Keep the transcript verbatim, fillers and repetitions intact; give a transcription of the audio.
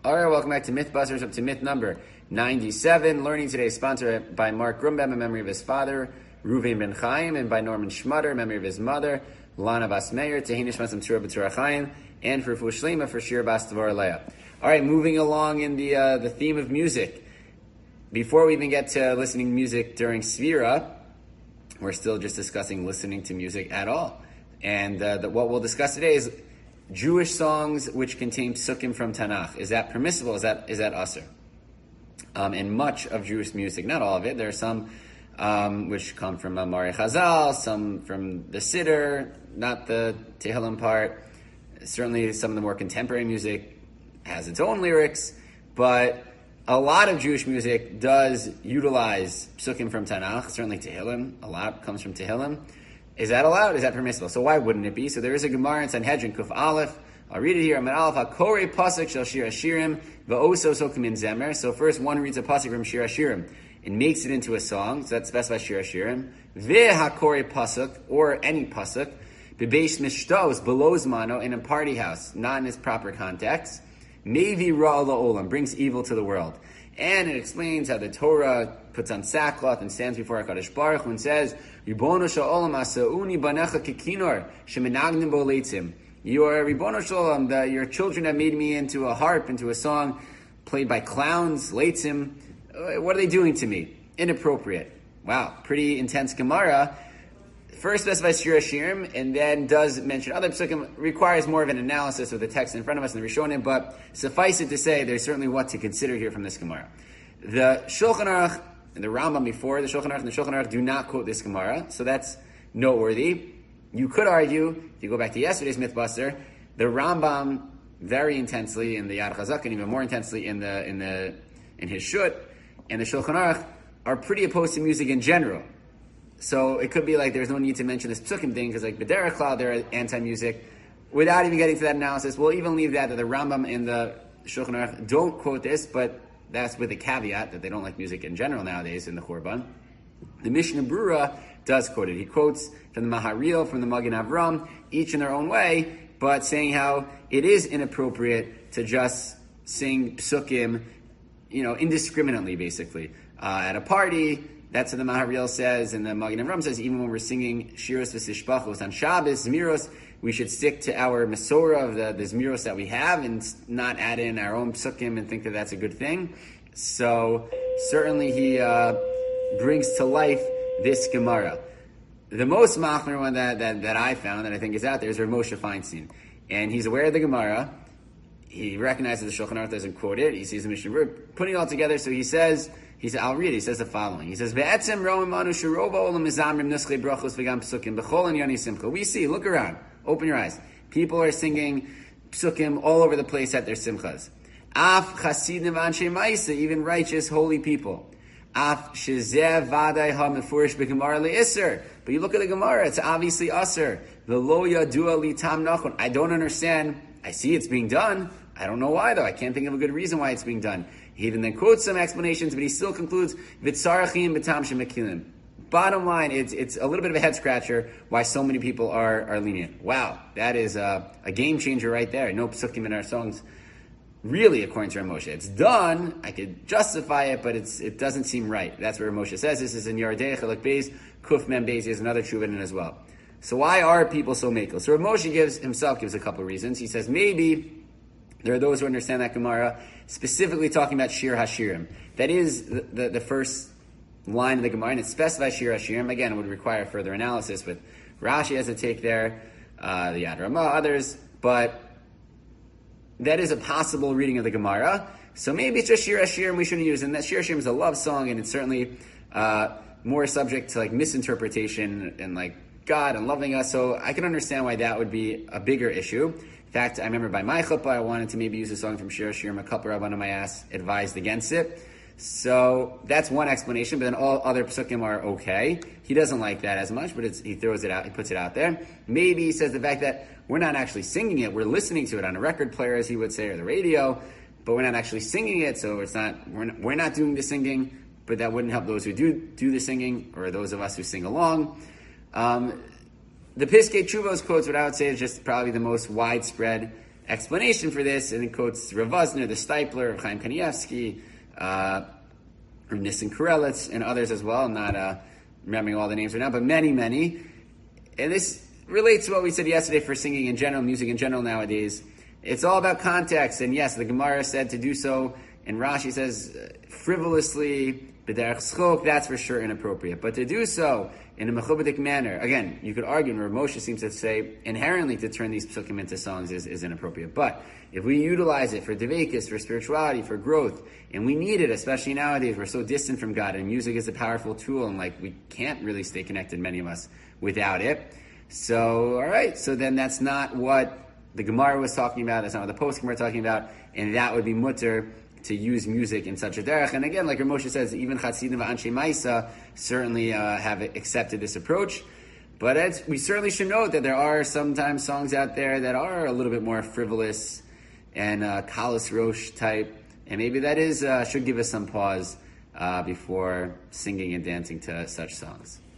All right, welcome back to Mythbusters, up to myth number ninety-seven. Learning today is sponsored by Mark Grumbem in memory of his father, Ruvain ben Chaim, and by Norman Schmutter in memory of his mother, Lana Bas Meir, Tehina Shmasam Tura B'Tura Chaim, and for Fu Shlema for Shir Bas Tavor Leah. All right, moving along in the uh, the theme of music. Before we even get to listening to music during Sfira, we're still just discussing listening to music at all. And uh, the, what we'll discuss today is Jewish songs which contain psukim from Tanakh. Is that permissible? Is that is that usher? Um, and much of Jewish music, not all of it. There are some um, which come from Amari Chazal, some from the Siddur, not the Tehillim part. Certainly some of the more contemporary music has its own lyrics, but a lot of Jewish music does utilize psukim from Tanakh, certainly Tehillim. A lot comes from Tehillim. Is that allowed? Is that permissible? So why wouldn't it be? So there is a Gemara in Sanhedrin, Kuf Aleph. I'll read it here. Amar Aleph, HaKorei Pasuk Shel Shir HaShirim, V'oso Sokim in Zemer. So first one reads a Pasuk from Shir HaShirim and makes it into a song. So that specifies Shir HaShirim. Ve'HaKorei Pasuk, or any Pasuk, B'Beish Mishtos, below Zmano, in a party house, not in its proper context. Mevi Ra La'olam, brings evil to the world. And it explains how the Torah puts on sackcloth and stands before HaKadosh Baruch Hu and says, Ribono Sha'olam Asa'uni Banecha Kekinor Shemenagnim Bo Leitzim. You are Ribono Sha'olam, the, your children have made me into a harp, into a song played by clowns, Leitzim. What are they doing to me? Inappropriate. Wow, pretty intense Gemara. First specifies Shir HaShirim, and then does mention other psukim, requires more of an analysis of the text in front of us in the Rishonim, but suffice it to say, there's certainly what to consider here from this Gemara. The Shulchan Aruch, and the Rambam before, the Shulchan Aruch and the Shulchan Aruch do not quote this Gemara, so that's noteworthy. You could argue, if you go back to yesterday's Mythbuster, the Rambam very intensely in the Yad Chazak, and even more intensely in the in the in his Shut, and the Shulchan Aruch are pretty opposed to music in general. So it could be like there's no need to mention this psukim thing, because like B'derech Klal, they're anti-music. Without even getting to that analysis, we'll even leave that, that the Rambam and the Shulchan Aruch don't quote this, but that's with a caveat that they don't like music in general nowadays in the Churban. The Mishnah Brura does quote it. He quotes from the Maharil, from the Magen Avram, each in their own way, but saying how it is inappropriate to just sing psukim, you know, indiscriminately, basically. Uh, at a party, that's what the Maharil says, and the Magen Avram says, even when we're singing Shiros v'Sishpachos on Shabbos, Zmiros, we should stick to our Mesorah of the, the Zmiros that we have and not add in our own psukim and think that that's a good thing. So, certainly he uh, brings to life this Gemara. The most machmir one that, that, that I found, that I think is out there, is Rav Moshe Feinstein. And he's aware of the Gemara. He recognizes the Shulchan Aruch doesn't quote it. He sees the Mishnah Brura putting it all together, so he says, He said, I'll read it. He says the following. He says, we see, look around, open your eyes. People are singing psukim all over the place at their simchas. Af chasidim v'anshe ma'isa, even righteous, holy people. Af shezeh vaday ha-mefurish b'gemara le'isser. But you look at the Gemara, it's obviously usser. V'lo yadua li tam nachon. I don't understand. I see it's being done. I don't know why, though. I can't think of a good reason why it's being done. He even then quotes some explanations, but he still concludes, V'tzarachim b'tam shemekilim. Bottom line, it's it's a little bit of a head scratcher why so many people are, are lenient. Wow, that is a, a game changer right there. No psukim in our songs, really, according to Rav Moshe. It's done, I could justify it, but it's it doesn't seem right. That's what Rav Moshe says. This is in Yardei Chalak Beis, Kuf Mem Beis, there's another Shuvah as well. So why are people so makel? So Rav Moshe gives himself gives a couple of reasons. He says maybe there are those who understand that Gemara, specifically talking about Shir HaShirim. That is the, the, the first line of the Gemara, and it specifies Shir HaShirim. Again, it would require further analysis with Rashi as a take there, uh, the Yad Ramah, others, but that is a possible reading of the Gemara. So maybe it's just Shir HaShirim we shouldn't use, and that Shir HaShirim is a love song, and it's certainly uh, more subject to like misinterpretation and like God and loving us, so I can understand why that would be a bigger issue. In fact, I remember by my chuppah, I wanted to maybe use a song from Shir HaShirim. A couple Rabbanim my ass advised against it. So that's one explanation, but then all other psukim are okay. He doesn't like that as much, but it's, he throws it out, he puts it out there. Maybe he says the fact that we're not actually singing it, we're listening to it on a record player, as he would say, or the radio, but we're not actually singing it, so it's not, we're not, we're not doing the singing, but that wouldn't help those who do do the singing, or those of us who sing along. Um, The Piskei Teshuvos quotes what I would say is just probably the most widespread explanation for this, and it quotes Rav Wosner, the Stipler, Chaim Kanievsky, uh, Nissen Karelitz, and others as well. I'm not uh, remembering all the names right now, but many, many. And this relates to what we said yesterday for singing in general, music in general nowadays. It's all about context, and yes, the Gemara said to do so, and Rashi says uh, frivolously, b'derech schok, that's for sure inappropriate. But to do so in a mechubadik manner, again, you could argue, and Rav Moshe seems to say, inherently to turn these psukim into songs is, is inappropriate. But if we utilize it for devekis, for spirituality, for growth, and we need it, especially nowadays, we're so distant from God, and music is a powerful tool, and like we can't really stay connected, many of us, without it. So, all right, so then that's not what the Gemara was talking about, that's not what the poskim were talking about, and that would be mutter to use music in such a derech. And again, like Rav Moshe says, even Chassidim v'Anshe Maisa certainly uh, have accepted this approach. But as, we certainly should note that there are sometimes songs out there that are a little bit more frivolous and uh, kalas rosh type, and maybe that is uh, should give us some pause uh, before singing and dancing to such songs.